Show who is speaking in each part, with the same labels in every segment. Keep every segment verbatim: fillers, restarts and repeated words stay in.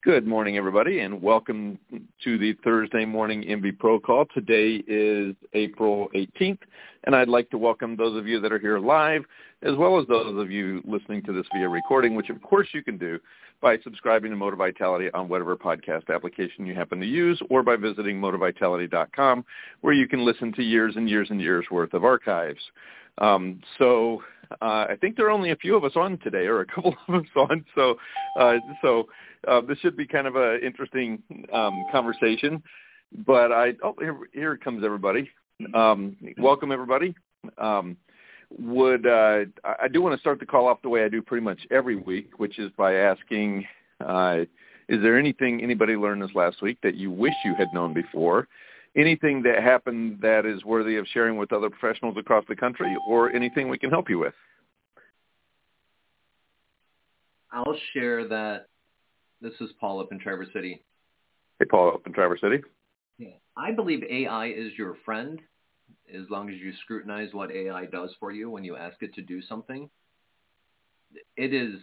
Speaker 1: Good morning, everybody, and welcome to the Thursday morning M V Pro call. Today is April eighteenth, and I'd like to welcome those of you that are here live, as well as those of you listening to this via recording, which of course you can do by subscribing to Motor Vitality on whatever podcast application you happen to use, or by visiting motor vitality dot com, where you can listen to years and years and years worth of archives. Um, so uh, I think there are only a few of us on today, or a couple of us on, so uh, so. Uh, this should be kind of an interesting um, conversation, but I oh here, here comes everybody. Um, welcome everybody. Um, would uh, I do want to start the call off the way I do pretty much every week, which is by asking, uh, is there anything anybody learned this last week that you wish you had known before? Anything that happened that is worthy of sharing with other professionals across the country, or anything we can help you with?
Speaker 2: I'll share that. This is Paul up in Traverse City.
Speaker 1: Hey, Paul up in Traverse City.
Speaker 2: Yeah. I believe A I is your friend as long as you scrutinize what A I does for you when you ask it to do something. It is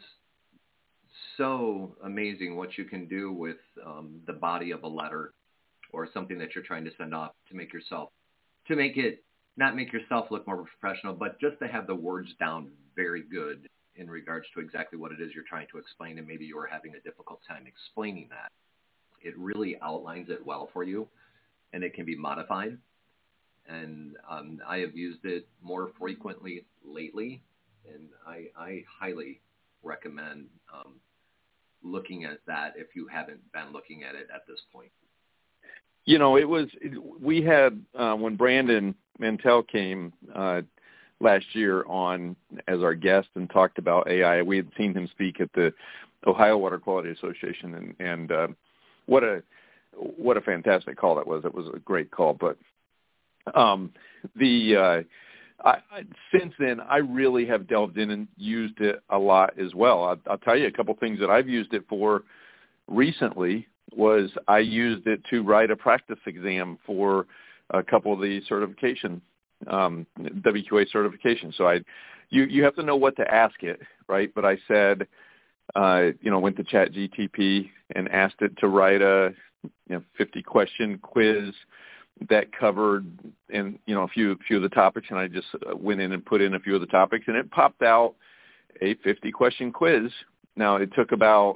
Speaker 2: so amazing what you can do with um, the body of a letter or something that you're trying to send off to make yourself, to make it, not make yourself look more professional, but just to have the words down very good in regards to exactly what it is you're trying to explain, and maybe you're having a difficult time explaining that. It really outlines it well for you, and it can be modified. And um, I have used it more frequently lately, and I, I highly recommend um, looking at that if you haven't been looking at it at this point.
Speaker 1: You know, it was, we had, uh, when Brandon Mantell came uh, last year on as our guest and talked about A I. We had seen him speak at the Ohio Water Quality Association, and, and uh, what a what a fantastic call that was. It was a great call. But um, the uh, I, I, since then, I really have delved in and used it a lot as well. I'll, I'll tell you a couple things that I've used it for recently. Was I used it to write a practice exam for a couple of the certification Um, W Q A certification. So I, you, you have to know what to ask it, right? But I said, uh, you know, went to Chat G T P and asked it to write a, you know, fifty question quiz that covered, and you know, a few, few of the topics. And I just went in and put in a few of the topics, and it popped out a fifty question quiz. Now it took about,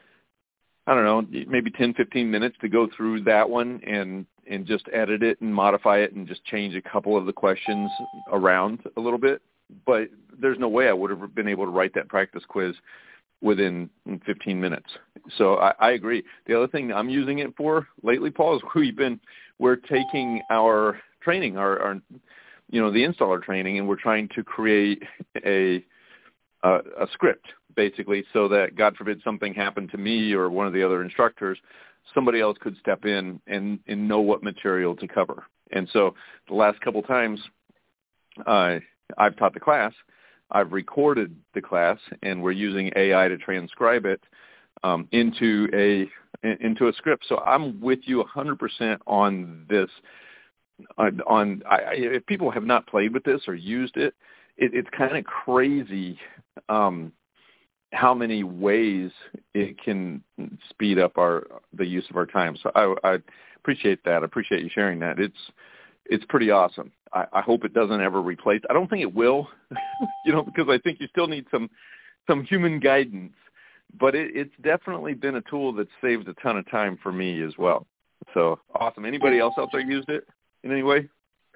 Speaker 1: I don't know, maybe ten, fifteen minutes to go through that one and, and just edit it and modify it and just change a couple of the questions around a little bit. But there's no way I would have been able to write that practice quiz within fifteen minutes. So I, I agree. The other thing I'm using it for lately, Paul, is we've been, we're taking our training, our, our you know, the installer training, and we're trying to create a, a, a script, basically, so that, God forbid, something happened to me or one of the other instructors, somebody else could step in and, and know what material to cover. And so the last couple times uh, I've taught the class, I've recorded the class, and we're using A I to transcribe it um, into a into a script. So I'm with you one hundred percent on this. On, on I, if people have not played with this or used it, it it's kind of crazy um, how many ways it can speed up our the use of our time. So I, I appreciate that. I appreciate you sharing that. It's it's pretty awesome. I, I hope it doesn't ever replace. I don't think it will, you know, because I think you still need some some human guidance. But it, it's definitely been a tool that saved a ton of time for me as well. So awesome. Anybody else out there used it in any way?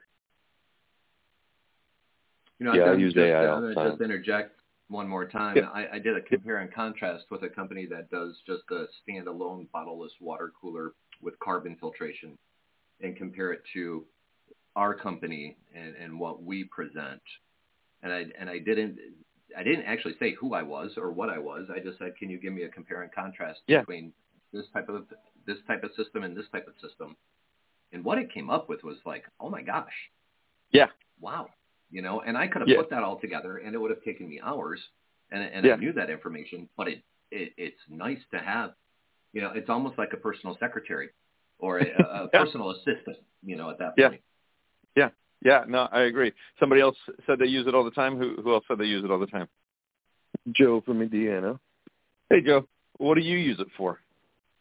Speaker 2: You know,
Speaker 1: yeah, I
Speaker 2: use
Speaker 1: use A I
Speaker 2: uh,
Speaker 1: all the
Speaker 2: I'm
Speaker 1: time.
Speaker 2: going to just interject one more time.
Speaker 1: Yeah.
Speaker 2: I, I did a compare and contrast with a company that does just a standalone bottleless water cooler with carbon filtration, and compare it to our company and, and what we present. And I and I didn't I didn't actually say who I was or what I was. I just said, can you give me a compare and contrast
Speaker 1: yeah.
Speaker 2: between this type of this type of system and this type of system? And what it came up with was like, oh my gosh.
Speaker 1: Yeah.
Speaker 2: Wow. You know, and I could have
Speaker 1: yeah.
Speaker 2: put that all together, and it would have taken me hours, and, and
Speaker 1: yeah.
Speaker 2: I knew that information, but it, it it's nice to have, you know, it's almost like a personal secretary or a, a
Speaker 1: yeah.
Speaker 2: personal assistant, you know, at that
Speaker 1: yeah.
Speaker 2: point.
Speaker 1: Yeah. Yeah. No, I agree. Somebody else said they use it all the time. Who, who else said they use it all the time?
Speaker 3: Joe from Indiana.
Speaker 1: Hey, Joe. What do you use it for?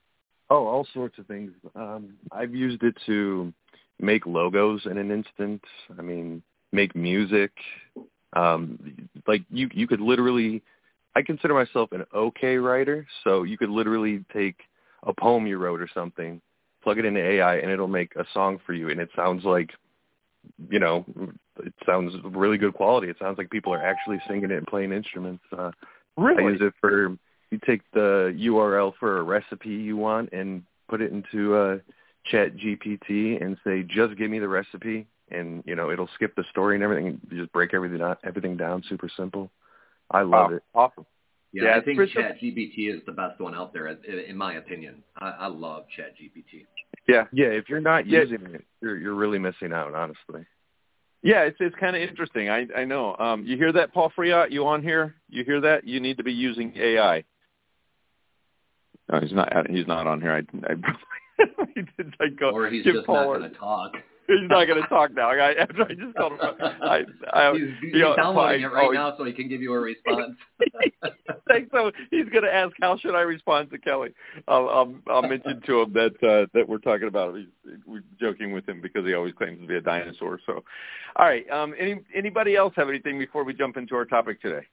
Speaker 3: Oh, all sorts of things. Um, I've used it to make logos in an instant. I mean, make music. Um, like you, you could literally, I consider myself an okay writer. So you could literally take a poem you wrote or something, plug it into A I, and it'll make a song for you. And it sounds like, you know, it sounds really good quality. It sounds like people are actually singing it and playing instruments. Uh,
Speaker 1: Really?
Speaker 3: I use it for, you take the U R L for a recipe you want and put it into uh, Chat G P T and say, just give me the recipe. And, you know, it'll skip the story and everything. You just break everything down, everything down super simple. I love
Speaker 1: wow.
Speaker 3: it.
Speaker 1: Awesome.
Speaker 2: Yeah,
Speaker 1: Yeah,
Speaker 2: I think
Speaker 1: it's-
Speaker 2: ChatGPT is the best one out there, in in my opinion. I, I love ChatGPT.
Speaker 1: Yeah.
Speaker 3: Yeah, if you're not
Speaker 1: Yeah.
Speaker 3: using it, you're, you're really missing out, honestly.
Speaker 1: Yeah, it's it's kind of interesting. I I know. Um, you hear that, Paul Friot? You on here? You hear that? You need to be using A I. No, he's not. He's not on here. I, I, I go,
Speaker 2: Or he's
Speaker 1: give
Speaker 2: just
Speaker 1: Paul
Speaker 2: not
Speaker 1: a-
Speaker 2: going to talk.
Speaker 1: He's not going to talk now. I, after I just called him, I, I,
Speaker 2: he's he's
Speaker 1: you know,
Speaker 2: downloading
Speaker 1: I,
Speaker 2: it right
Speaker 1: oh,
Speaker 2: now so he can give you a response.
Speaker 1: Thanks. So he's going to ask, how should I respond to Kelly? I'll, I'll, I'll mention to him that uh, that we're talking about. He's, we're joking with him because he always claims to be a dinosaur. So, all right. Um, any anybody else have anything before we jump into our topic today?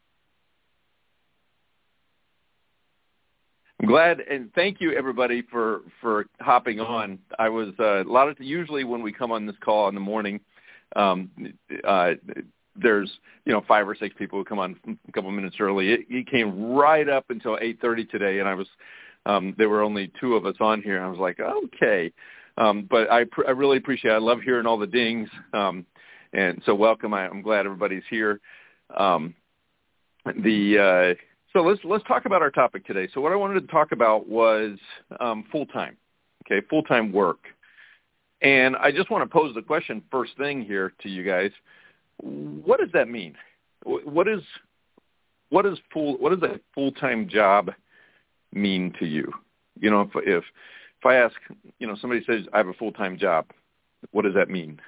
Speaker 1: I'm glad, and thank you everybody for, for hopping on. I was uh, a lot of usually when we come on this call in the morning, um, uh, there's you know five or six people who come on a couple minutes early. It, it came right up until eight thirty today, and I was um, there were only two of us on here, and I was like, okay, um, but I pr- I really appreciate it. I love hearing all the dings, um, and so welcome. I, I'm glad everybody's here. Um, the uh, So let's let's talk about our topic today. So what I wanted to talk about was um, full-time, okay, full-time work. And I just want to pose the question first thing here to you guys. What does that mean? What is what is full what does a full-time job mean to you? You know, if if if I ask, you know, somebody says I have a full-time job, what does that mean?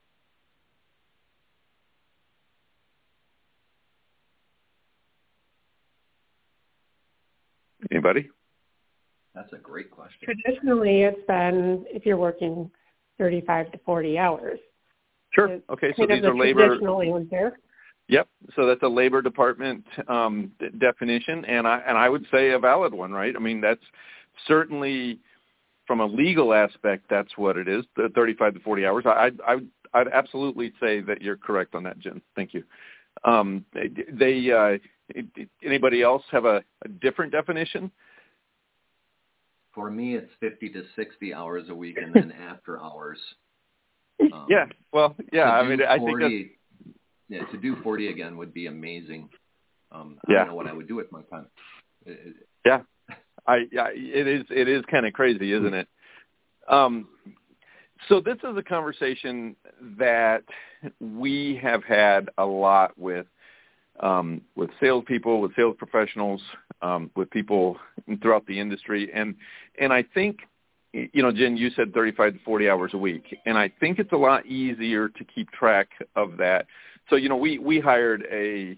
Speaker 1: Anybody?
Speaker 2: That's a great question.
Speaker 4: Traditionally, it's been if you're working thirty-five to forty hours.
Speaker 1: Sure.
Speaker 4: It's
Speaker 1: Okay. So
Speaker 4: kind of
Speaker 1: these
Speaker 4: the
Speaker 1: are labor.
Speaker 4: traditional answer.
Speaker 1: Yep. So that's a Labor Department um, d- definition, and I and I would say a valid one, right? I mean, that's certainly from a legal aspect, that's what it is. The thirty-five to forty hours. I I I'd absolutely say that you're correct on that, Jen. Thank you. Um, they uh, anybody else have a, a different definition?
Speaker 2: For me, it's fifty to sixty hours a week, and then after hours. Um,
Speaker 1: Yeah. Well, yeah. I
Speaker 2: to
Speaker 1: mean,
Speaker 2: do
Speaker 1: I think that's,
Speaker 2: forty, yeah, to do forty again would be amazing. Um, I
Speaker 1: Yeah.
Speaker 2: don't know what I would do with my time. It- it-
Speaker 1: yeah. I, I it is it is kind of crazy, isn't it? Um, so this is a conversation that we have had a lot with um, with salespeople, with sales professionals, um, with people throughout the industry, and and I think, you know, Jen, you said thirty-five to forty hours a week, and I think it's a lot easier to keep track of that. So, you know, we we hired a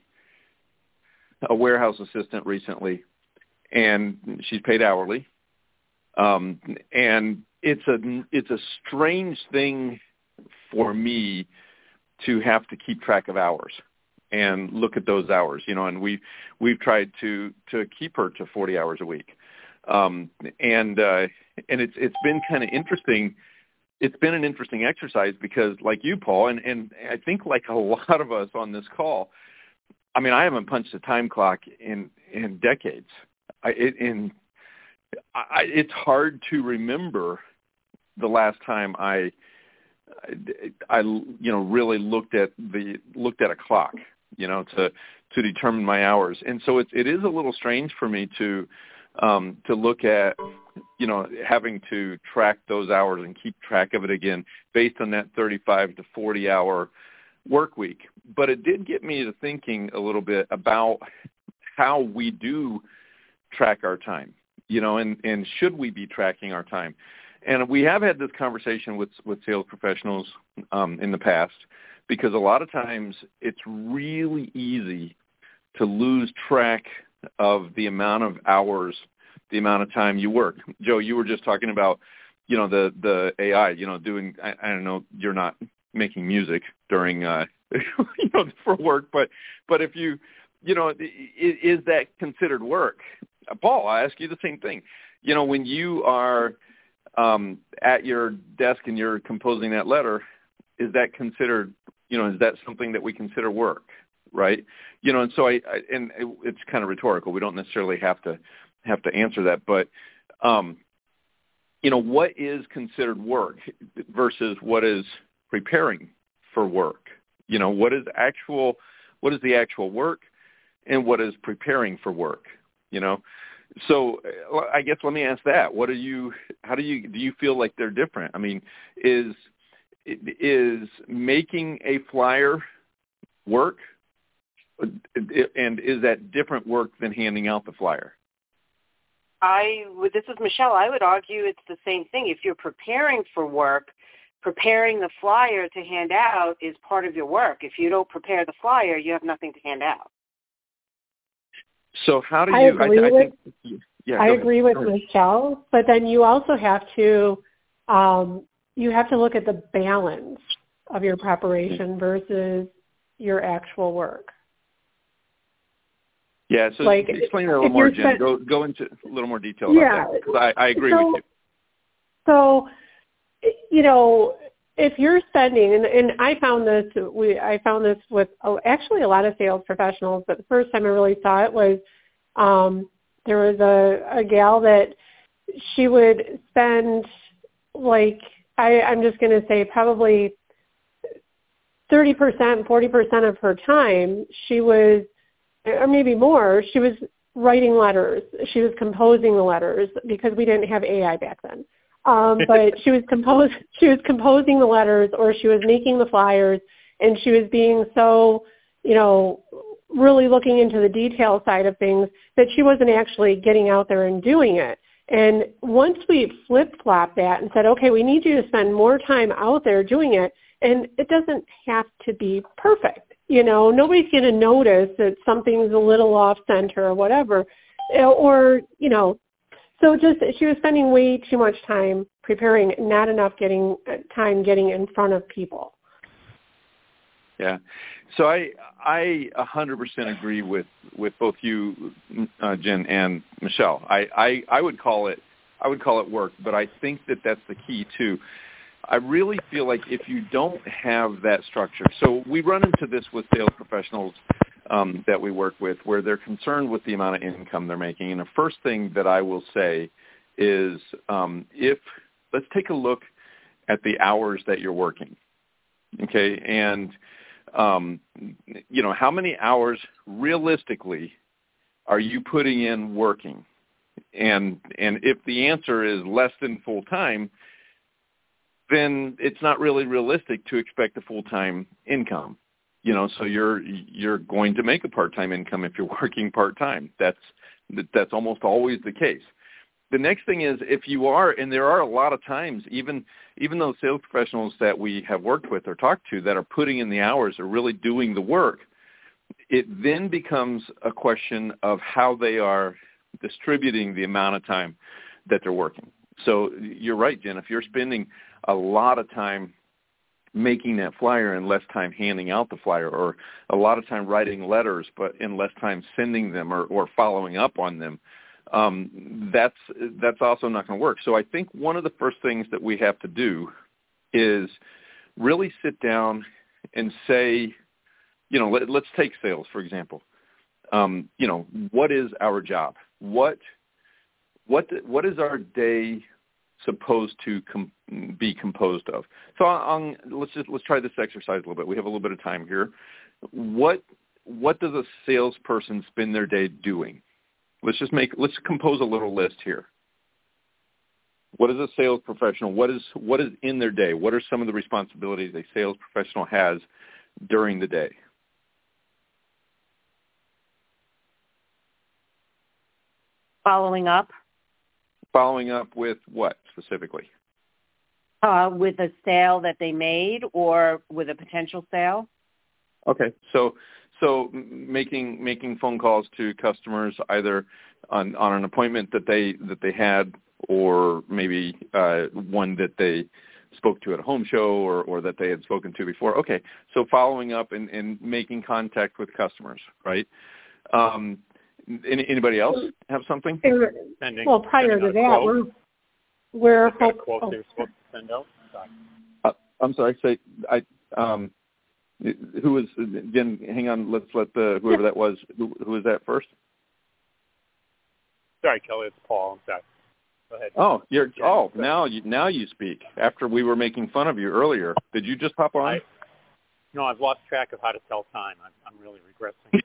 Speaker 1: a warehouse assistant recently, and she's paid hourly. Um, and it's a it's a strange thing for me to have to keep track of hours and look at those hours, you know. And we we've tried to to keep her to forty hours a week, um, and uh, and it's it's been kind of interesting. It's been an interesting exercise because, like you, Paul, and and I think like a lot of us on this call, I mean, I haven't punched a time clock in in decades. I, it, in I, it's hard to remember the last time I, I, you know, really looked at the looked at a clock, you know, to to determine my hours. And so it it is a little strange for me to um, to look at, you know, having to track those hours and keep track of it again based on that thirty-five to forty hour work week. But it did get me to thinking a little bit about how we do track our time, you know, and, and should we be tracking our time? And we have had this conversation with, with sales professionals um, in the past, because a lot of times it's really easy to lose track of the amount of hours the amount of time you work. Joe, you were just talking about, you know, the, the A I, you know, doing, I, I don't know, you're not making music during, uh, you know, for work, but, but if you, you know, is, is that considered work? Paul, I ask you the same thing. You know, when you are um, at your desk and you're composing that letter, is that considered, you know, is that something that we consider work, right? You know, and so I, I and it, it's kind of rhetorical. We don't necessarily have to have to answer that, but, um, you know, what is considered work versus what is preparing for work? You know, what is actual, what is the actual work and what is preparing for work, you know? So I guess let me ask that. What do you, how do you, do you feel like they're different? I mean, is, is making a flyer work, and is that different work than handing out the flyer?
Speaker 5: I would, this is Michelle. I would argue it's the same thing. If you're preparing for work, preparing the flyer to hand out is part of your work. If you don't prepare the flyer, you have nothing to hand out.
Speaker 1: So how do you?
Speaker 4: I agree
Speaker 1: I, I
Speaker 4: with.
Speaker 1: think, yeah,
Speaker 4: I agree with Michelle, but then you also have to um, you have to look at the balance of your preparation versus your actual work.
Speaker 1: Yeah, so
Speaker 4: like,
Speaker 1: explain that a little more, Jen. Spent, go go into a little more detail about
Speaker 4: yeah,
Speaker 1: that, because I, I agree
Speaker 4: so,
Speaker 1: with you.
Speaker 4: So, you know, if you're spending, and, and I found this, we I found this with oh, actually a lot of sales professionals, but the first time I really saw it was um, there was a, a gal that she would spend like, I, I'm just going to say probably thirty percent, forty percent of her time, she was, or maybe more, she was writing letters. She was composing the letters because we didn't have A I back then. Um, but she was compose, she was composing the letters, or she was making the flyers, and she was being so, you know, really looking into the detail side of things that she wasn't actually getting out there and doing it. And once we flip-flopped that and said, okay, we need you to spend more time out there doing it, and it doesn't have to be perfect. You know, nobody's going to notice that something's a little off-center or whatever. Or, you know, so just she was spending way too much time preparing, not enough getting time getting in front of people.
Speaker 1: Yeah. So I I one hundred percent agree with, with both you, uh, Jen, and Michelle. I, I, I would call it I would call it work, but I think that that's the key too. I really feel like if you don't have that structure, so we run into this with sales professionals um, that we work with, where they're concerned with the amount of income they're making. And the first thing that I will say is, um, if let's take a look at the hours that you're working, okay, and um, you know, how many hours realistically are you putting in working? And and if the answer is less than full time, then it's not really realistic to expect a full-time income. You know, so you're you're going to make a part-time income if you're working part-time. That's that's almost always the case. The next thing is, if you are, and there are a lot of times, even even those sales professionals that we have worked with or talked to that are putting in the hours, are really doing the work, it then becomes a question of how they are distributing the amount of time that they're working. So you're right, Jen. If you're spending a lot of time making that flyer and less time handing out the flyer, or a lot of time writing letters but in less time sending them or, or following up on them, um, that's that's also not going to work. So I think one of the first things that we have to do is really sit down and say, you know, let, let's take sales, for example. Um, you know, what is our job? What what what is our day supposed to com- be composed of? So on, let's just let's try this exercise a little bit. We have a little bit of time here. What what does a salesperson spend their day doing? Let's just make let's compose a little list here. What is a sales professional? What is what is in their day? What are some of the responsibilities a sales professional has during the day?
Speaker 5: Following up.
Speaker 1: Following up with what specifically?
Speaker 5: Uh, with a sale that they made, or with a potential sale.
Speaker 1: Okay, so so making making phone calls to customers, either on, on an appointment that they that they had, or maybe uh, one that they spoke to at a home show, or, or that they had spoken to before. Okay, so following up and, and making contact with customers, right? Um, any, anybody else have something?
Speaker 6: Sending,
Speaker 4: well, prior to that, we're we're hope,
Speaker 6: quote
Speaker 4: oh,
Speaker 6: they were supposed to send out.
Speaker 1: Uh, I'm sorry. Say I. Um, who was Jen? Hang on. Let's let the whoever that was. Who, who was that first?
Speaker 6: Sorry, Kelly. It's Paul. I'm sorry. Go ahead.
Speaker 1: Oh, you're. Oh, now you now you speak. After we were making fun of you earlier, did you just hop on?
Speaker 6: I, no, I've lost track of how to tell time. I'm, I'm really regressing.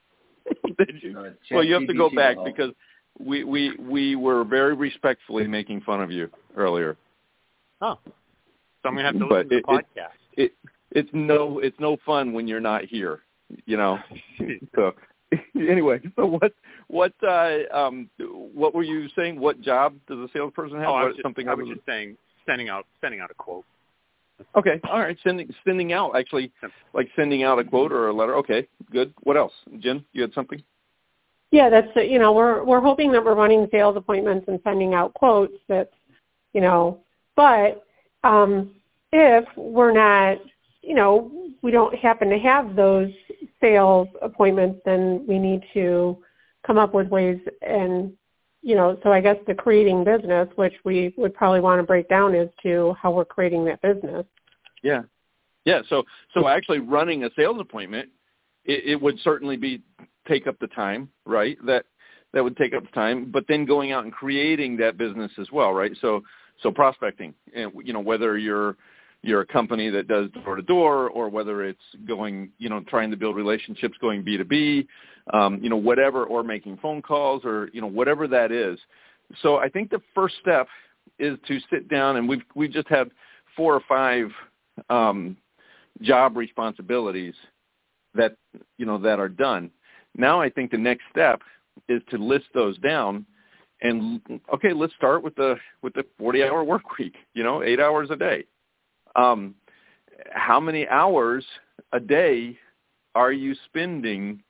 Speaker 1: Did you? Uh, well, you have to go back because we, we we were very respectfully making fun of you earlier.
Speaker 6: Oh, so I'm gonna have to
Speaker 1: but
Speaker 6: listen
Speaker 1: it,
Speaker 6: to the podcast.
Speaker 1: It, it it's no it's no fun when you're not here, you know. So anyway, so what what uh, um what were you saying? What job does a salesperson have?
Speaker 6: Oh, I was
Speaker 1: what,
Speaker 6: just,
Speaker 1: something
Speaker 6: I was just saying sending out sending out a quote.
Speaker 1: Okay, all right, sending sending out actually like sending out a quote or a letter. Okay, good. What else, Jen? You had something?
Speaker 4: Yeah, that's you know we're we're hoping that we're running sales appointments and sending out quotes. That's you know, but um, if we're not, you know, we don't happen to have those sales appointments, then we need to come up with ways and, you know, so I guess the creating business, which we would probably want to break down as to how we're creating that business.
Speaker 1: Yeah. Yeah. So, so actually running a sales appointment, it, it would certainly be take up the time, right? That, that would take up the time, but then going out and creating that business as well, right? So, so prospecting, and, you know, whether you're, you're a company that does door to door, or whether it's going, you know, trying to build relationships, going B to B, um, you know, whatever, or making phone calls, or, you know, whatever that is. So I think the first step is to sit down, and we've, we've just had four or five um, job responsibilities that, you know, that are done. Now I think the next step is to list those down. And okay, let's start with the with the forty-hour work week. You know, eight hours a day. Um, how many hours a day are you spending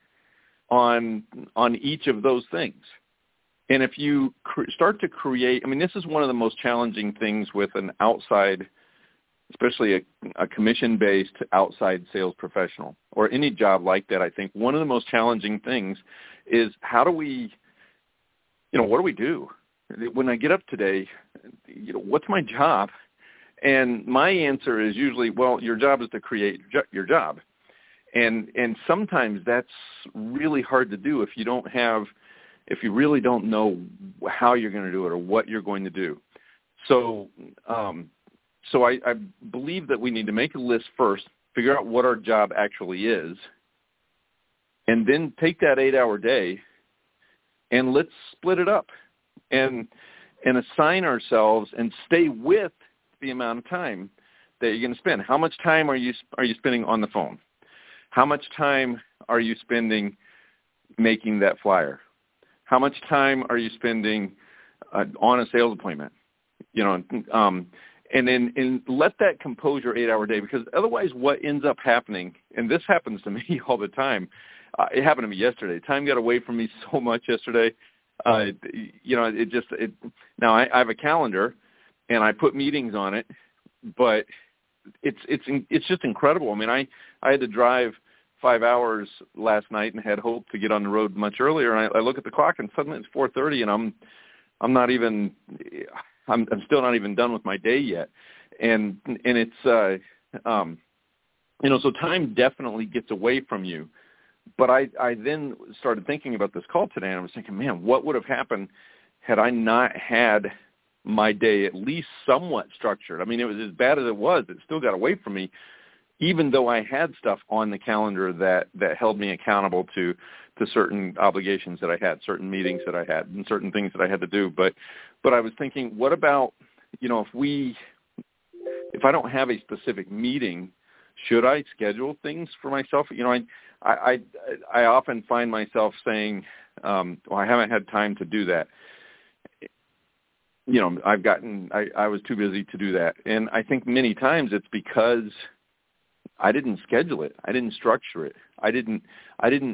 Speaker 1: on on each of those things? And if you cr- start to create, I mean, this is one of the most challenging things with an outside, especially a, a commission-based outside sales professional, or any job like that. I think one of the most challenging things is how do we, you know, what do we do? When I get up today, you know, what's my job? And my answer is usually, well, your job is to create your job. And and sometimes that's really hard to do if you don't have, if you really don't know how you're going to do it or what you're going to do. So um, so I, I believe that we need to make a list first, figure out what our job actually is, and then take that eight-hour day and let's split it up and and assign ourselves and stay with the amount of time that you're going to spend. How much time are you are you spending on the phone? How much time are you spending making that flyer? How much time are you spending uh, on a sales appointment? You know, um, and then and let that compose your eight-hour day, because otherwise what ends up happening, and this happens to me all the time, uh, it happened to me yesterday. Time got away from me so much yesterday. Uh, you know, it just it, now I, I have a calendar and I put meetings on it, but it's it's it's just incredible. I mean, I, I had to drive five hours last night and had hoped to get on the road much earlier. And I, I look at the clock and suddenly it's four thirty, and I'm I'm not even I'm I'm still not even done with my day yet. And and it's uh, um, you know, so time definitely gets away from you. But I, I then started thinking about this call today, and I was thinking, man, what would have happened had I not had my day at least somewhat structured? I mean, it was as bad as it was. It still got away from me, even though I had stuff on the calendar that, that held me accountable to, to certain obligations that I had, certain meetings that I had, and certain things that I had to do. But, but I was thinking, what about, you know, if we, if I don't have a specific meeting, should I schedule things for myself? You know, I, I, I, I often find myself saying, um, well, I haven't had time to do that. You know, I've gotten, I, I was too busy to do that. And I think many times it's because I didn't schedule it. I didn't structure it. I didn't, I didn't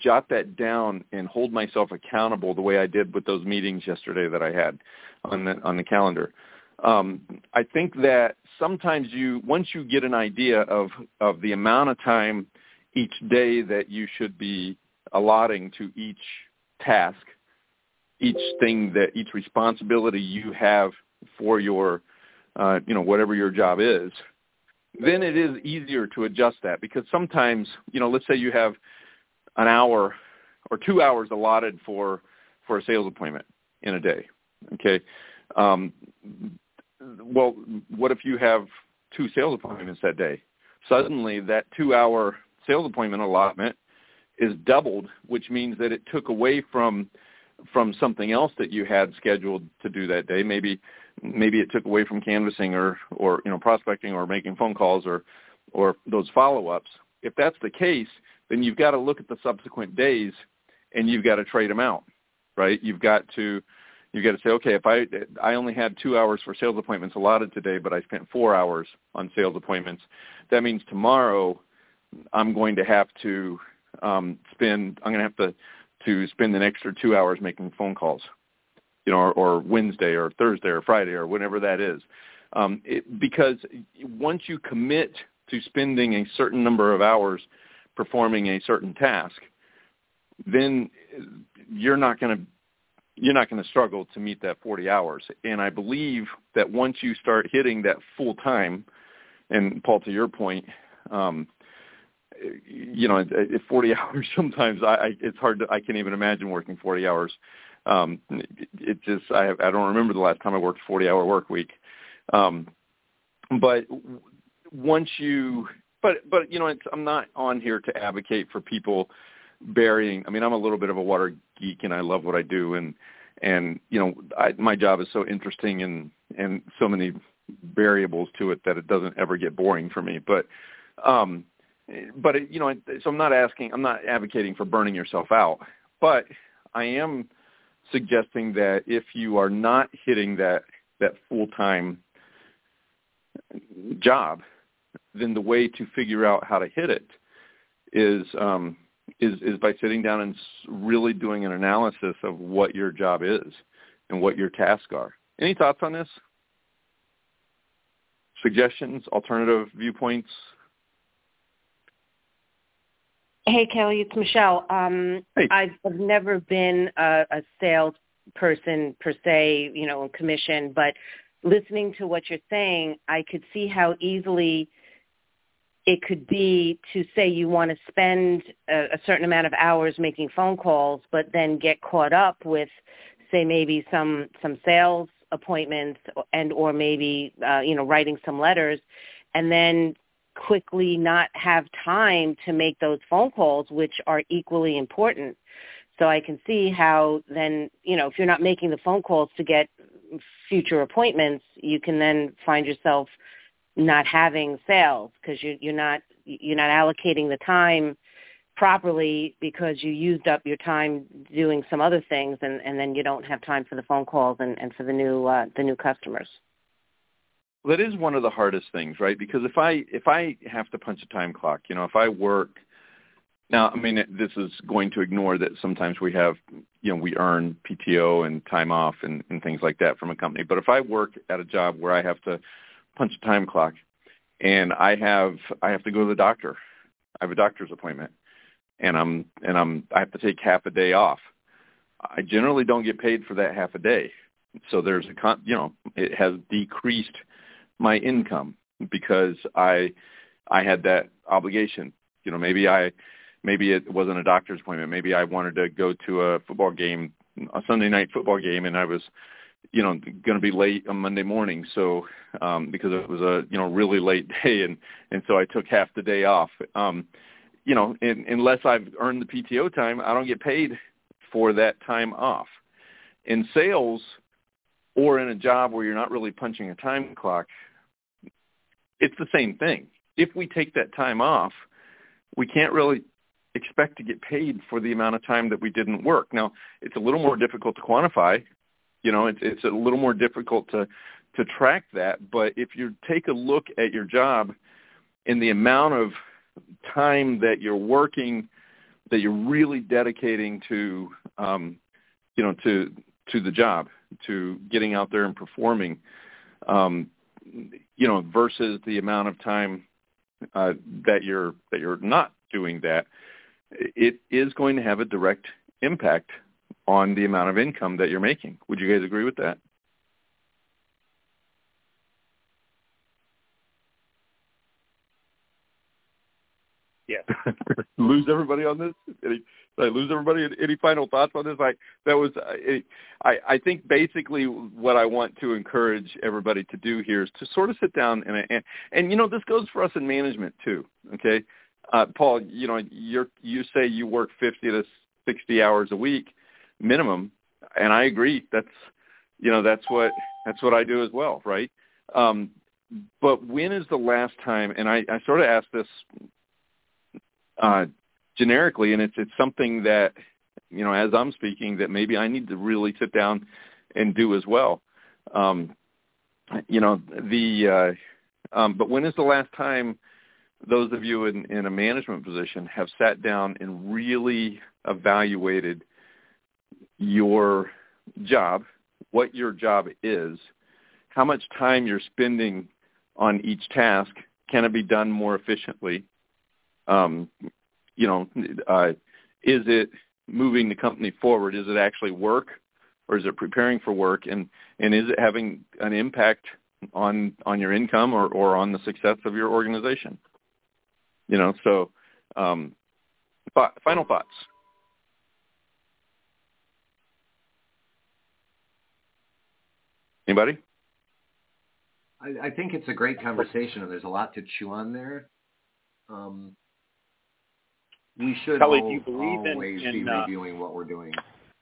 Speaker 1: jot that down and hold myself accountable the way I did with those meetings yesterday that I had on the on the calendar. Um, I think that sometimes you, once you get an idea of, of the amount of time each day that you should be allotting to each task, each thing that, each responsibility you have for your, uh, you know, whatever your job is, then it is easier to adjust that, because sometimes, you know, let's say you have an hour or two hours allotted for, for a sales appointment in a day. Okay. Um, well, what if you have two sales appointments that day? Suddenly that two hour sales appointment allotment is doubled, which means that it took away from, from something else that you had scheduled to do that day. Maybe, maybe it took away from canvassing or, or, you know, prospecting or making phone calls or, or those follow-ups. If that's the case, then you've got to look at the subsequent days and you've got to trade them out, right? You've got to, you've got to say, okay, if I, I only had two hours for sales appointments allotted today, but I spent four hours on sales appointments, that means tomorrow I'm going to have to um, spend, I'm going to have to, to spend an extra two hours making phone calls, you know, or, or Wednesday or Thursday or Friday or whenever that is. Um, it, because once you commit to spending a certain number of hours performing a certain task, then you're not going to you're not going to struggle to meet that forty hours. And I believe that once you start hitting that full time, and Paul, to your point, um, you know, at, at forty hours, sometimes I, I, it's hard to, I can't even imagine working forty hours. Um, it, it just, I, I don't remember the last time I worked forty hour work week. Um, but once you, but, but, you know, it's, I'm not on here to advocate for people burying. I mean, I'm a little bit of a water geek and I love what I do. And, and, you know, I, my job is so interesting and, and so many variables to it that it doesn't ever get boring for me. But, um, but, it, you know, so I'm not asking, I'm not advocating for burning yourself out, but I am suggesting that if you are not hitting that, that full-time job, then the way to figure out how to hit it is, um, is, is by sitting down and really doing an analysis of what your job is and what your tasks are. Any thoughts on this? Suggestions, alternative viewpoints?
Speaker 5: Hey, Kelly, it's Michelle. Um,
Speaker 1: hey.
Speaker 5: I've, I've never been a, a salesperson per se, you know, commission, but listening to what you're saying, I could see how easily it could be to say you want to spend a, a certain amount of hours making phone calls, but then get caught up with, say, maybe some some sales appointments and or maybe, uh, you know, writing some letters, and then quickly not have time to make those phone calls, which are equally important. So I can see how then, you know, if you're not making the phone calls to get future appointments, you can then find yourself not having sales because you, you're not you're not allocating the time properly because you used up your time doing some other things, and, and then you don't have time for the phone calls and, and for the new uh, the new customers.
Speaker 1: Well, that is one of the hardest things, right? Because if I if I have to punch a time clock, you know, if I work now, I mean, this is going to ignore that sometimes we have, you know, we earn P T O and time off and, and things like that from a company. But if I work at a job where I have to punch a time clock and I have I have to go to the doctor, I have a doctor's appointment, and I'm and I'm I have to take half a day off. I generally don't get paid for that half a day. So there's a con, you know, it has decreased my income because I I had that obligation. You know, maybe I maybe it wasn't a doctor's appointment. Maybe I wanted to go to a football game, a Sunday night football game, and I was, you know, going to be late on Monday morning. So um, because it was a you know really late day, and and so I took half the day off. Um, you know, in, unless I've earned the P T O time, I don't get paid for that time off. In sales, or in a job where you're not really punching a time clock, it's the same thing. If we take that time off, we can't really expect to get paid for the amount of time that we didn't work. Now, it's a little more difficult to quantify. You know, it's, it's a little more difficult to, to track that. But if you take a look at your job and the amount of time that you're working that you're really dedicating to, um, you know, to to the job, to getting out there and performing, um, you know, versus the amount of time uh, that you're that you're not doing that, it is going to have a direct impact on the amount of income that you're making. Would you guys agree with that?
Speaker 6: Yeah.
Speaker 1: Lose everybody on this? Any, did I lose everybody? Any final thoughts on this? I that was I I think basically what I want to encourage everybody to do here is to sort of sit down and and, and you know, this goes for us in management too. Okay, uh, Paul, you know, you you say you work fifty to sixty hours a week minimum, and I agree. That's you know that's what that's what I do as well, right? Um, but when is the last time? And I, I sort of asked this. Uh, generically, and it's it's something that, you know, as I'm speaking, that maybe I need to really sit down and do as well. Um, you know, the uh, um, but when is the last time those of you in, in a management position have sat down and really evaluated your job, what your job is, how much time you're spending on each task, can it be done more efficiently? Um, you know, uh, is it moving the company forward? Is it actually work, or is it preparing for work? And, and is it having an impact on on your income or, or on the success of your organization? You know, so um, thought, final thoughts. Anybody?
Speaker 2: I, I think it's a great conversation, and there's a lot to chew on there. Um, we should
Speaker 6: Kelly,
Speaker 2: all,
Speaker 6: do you believe
Speaker 2: always
Speaker 6: in, in,
Speaker 2: be
Speaker 6: uh,
Speaker 2: reviewing what we're doing.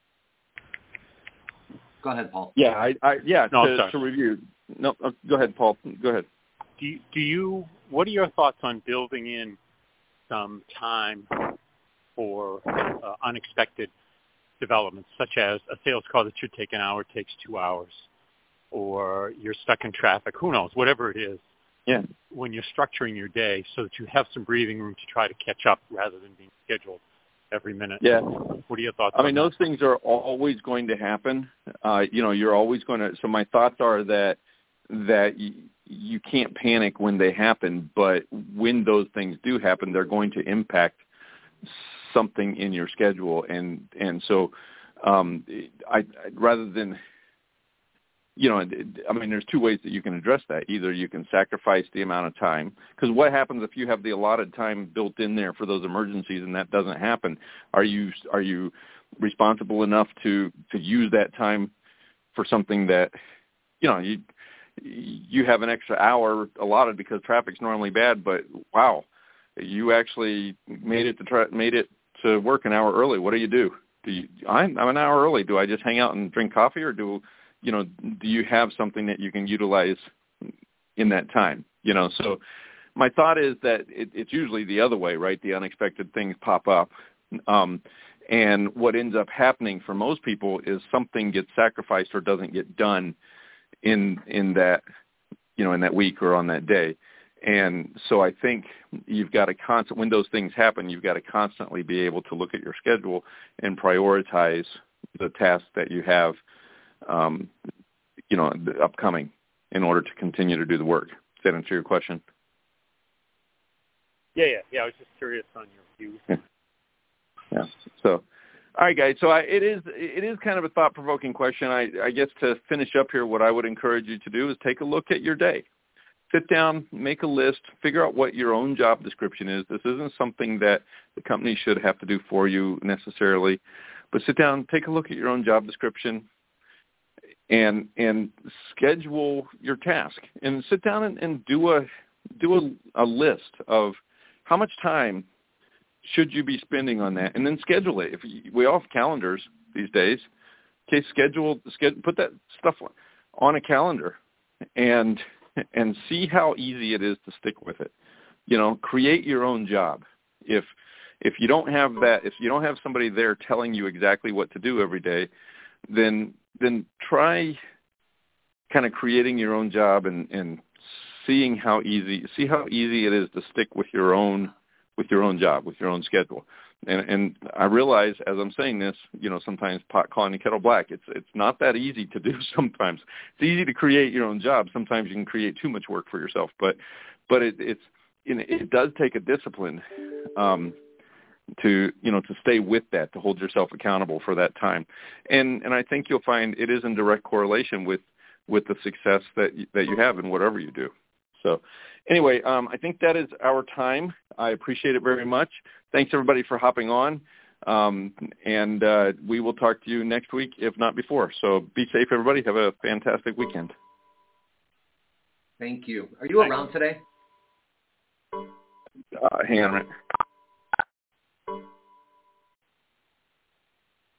Speaker 2: Go ahead, Paul.
Speaker 1: Yeah, I, I yeah,
Speaker 6: no,
Speaker 1: to, to review. No, uh, go ahead, Paul. Go ahead.
Speaker 6: Do you, do you, what are your thoughts on building in some time for uh, unexpected developments, such as a sales call that should take an hour takes two hours, or you're stuck in traffic, who knows, whatever it is.
Speaker 1: Yeah.
Speaker 6: When you're structuring your day so that you have some breathing room to try to catch up rather than being scheduled every minute.
Speaker 1: Yeah.
Speaker 6: What are your thoughts
Speaker 1: I
Speaker 6: on
Speaker 1: mean,
Speaker 6: that?
Speaker 1: those things are always going to happen. Uh, you know, you're always going to, so my thoughts are that, that you, you can't panic when they happen, but when those things do happen, they're going to impact something in your schedule. And, and so um, I, I, rather than, you know, I mean, there's two ways that you can address that. Either you can sacrifice the amount of time, because what happens if you have the allotted time built in there for those emergencies and that doesn't happen? Are you are you responsible enough to, to use that time for something that, you know, you you have an extra hour allotted because traffic's normally bad, but wow, you actually made it to try, made it to work an hour early. What do you do? Do you, I'm, I'm an hour early. Do I just hang out and drink coffee, or do you know, do you have something that you can utilize in that time? You know, so my thought is that it, it's usually the other way, right? The unexpected things pop up. Um, and what ends up happening for most people is something gets sacrificed or doesn't get done in, in that, you know, in that week or on that day. And so I think you've got to constant, when those things happen, you've got to constantly be able to look at your schedule and prioritize the tasks that you have, um, you know, the upcoming in order to continue to do the work. Does that answer your question?
Speaker 6: Yeah, yeah, yeah. I was just curious on your views.
Speaker 1: Yeah. yeah. So, all right, guys. So I, it is it is kind of a thought-provoking question. I, I guess to finish up here, what I would encourage you to do is take a look at your day. Sit down, make a list, figure out what your own job description is. This isn't something that the company should have to do for you necessarily, but sit down, take a look at your own job description, and and schedule your task. And sit down and, and do a do a, a list of how much time should you be spending on that, and then schedule it. If you, we all have calendars these days, okay, schedule, schedule, put that stuff on a calendar, and and see how easy it is to stick with it. You know, create your own job. If if you don't have that, if you don't have somebody there telling you exactly what to do every day, then then try kind of creating your own job and, and seeing how easy see how easy it is to stick with your own with your own job, with your own schedule. and, and I realize as I'm saying this, you know, sometimes pot calling the kettle black. It's it's not that easy to do sometimes. It's easy to create your own job. Sometimes you can create too much work for yourself, but but it, it's you know, it does take a discipline um, to you know to stay with that, to hold yourself accountable for that time, and and I think you'll find it is in direct correlation with with the success that you, that you have in whatever you do. So anyway, um, I think that is our time. I appreciate it very much. Thanks, everybody, for hopping on. Um, and uh, we will talk to you next week, if not before. So be safe, everybody. Have a fantastic weekend.
Speaker 2: Thank you. Are you around today?
Speaker 1: Uh, hang on a minute.